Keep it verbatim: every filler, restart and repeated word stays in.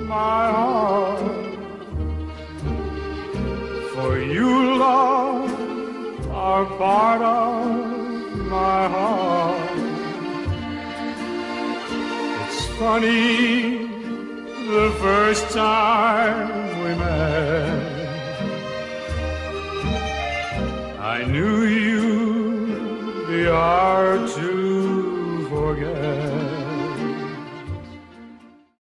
my heart. For you, love, are part of my heart. It's funny, the first time we met, I knew you'd be hard to